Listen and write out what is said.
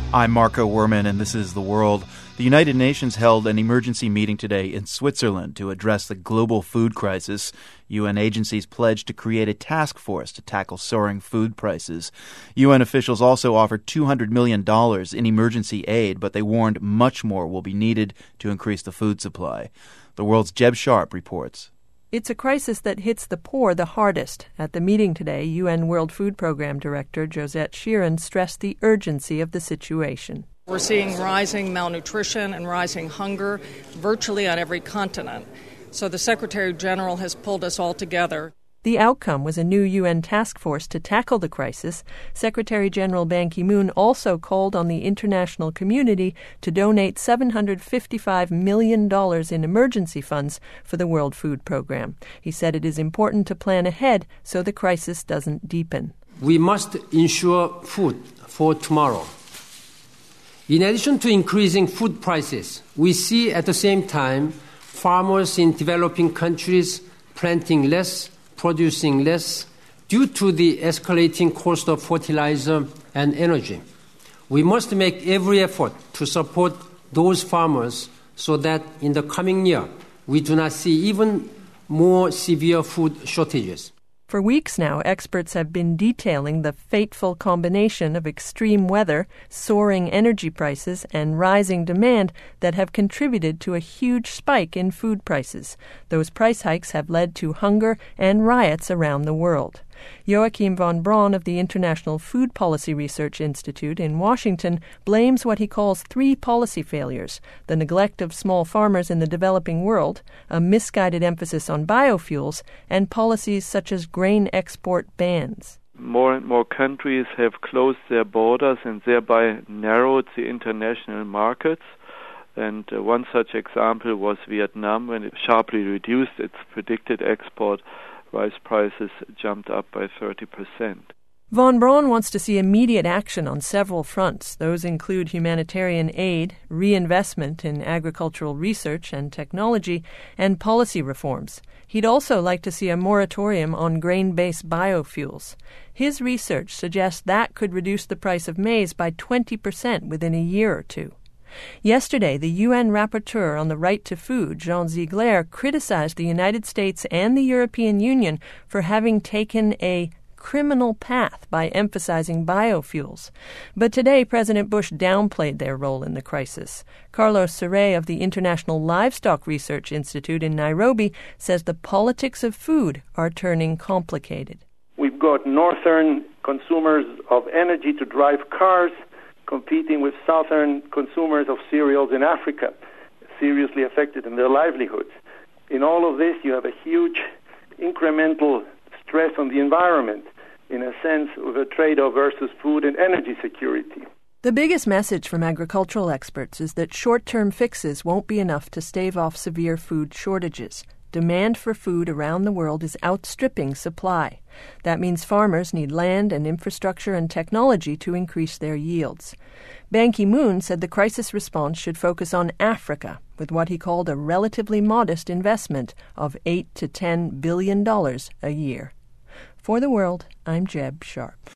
I'm Marco Werman, and this is The World. The United Nations held an emergency meeting today in Switzerland to address the global food crisis. UN agencies pledged to create a task force to tackle soaring food prices. UN officials also offered $200 million in emergency aid, but they warned much more will be needed to increase the food supply. The World's Jeb Sharp reports. It's a crisis that hits the poor the hardest. At the meeting today, UN World Food Program Director Josette Sheeran stressed the urgency of the situation. We're seeing rising malnutrition and rising hunger virtually on every continent. So the Secretary General has pulled us all together. The outcome was a new UN task force to tackle the crisis. Secretary General Ban Ki-moon also called on the international community to donate $755 million in emergency funds for the World Food Program. He said it is important to plan ahead so the crisis doesn't deepen. We must ensure food for tomorrow. In addition to increasing food prices, we see at the same time farmers in developing countries planting less, producing less due to the escalating cost of fertilizer and energy. We must make every effort to support those farmers so that in the coming year we do not see even more severe food shortages. For weeks now, experts have been detailing the fateful combination of extreme weather, soaring energy prices, and rising demand that have contributed to a huge spike in food prices. Those price hikes have led to hunger and riots around the world. Joachim von Braun of the International Food Policy Research Institute in Washington blames what he calls three policy failures: the neglect of small farmers in the developing world, a misguided emphasis on biofuels, and policies such as grain export bans. More and more countries have closed their borders and thereby narrowed the international markets. And one such example was Vietnam, when it sharply reduced its predicted export. Rice prices jumped up by 30%. Von Braun wants to see immediate action on several fronts. Those include humanitarian aid, reinvestment in agricultural research and technology, and policy reforms. He'd also like to see a moratorium on grain-based biofuels. His research suggests that could reduce the price of maize by 20% within a year or two. Yesterday, the UN rapporteur on the right to food, Jean Ziegler, criticized the United States and the European Union for having taken a criminal path by emphasizing biofuels. But today, President Bush downplayed their role in the crisis. Carlos Serré of the International Livestock Research Institute in Nairobi says the politics of food are turning complicated. We've got northern consumers of energy to drive cars competing with southern consumers of cereals in Africa, seriously affected in their livelihoods. In all of this, you have a huge incremental stress on the environment, in a sense of a trade-off versus food and energy security. The biggest message from agricultural experts is that short-term fixes won't be enough to stave off severe food shortages. Demand for food around the world is outstripping supply. That means farmers need land and infrastructure and technology to increase their yields. Ban Ki-moon said the crisis response should focus on Africa, with what he called a relatively modest investment of $8 to $10 billion a year. For The World, I'm Jeb Sharp.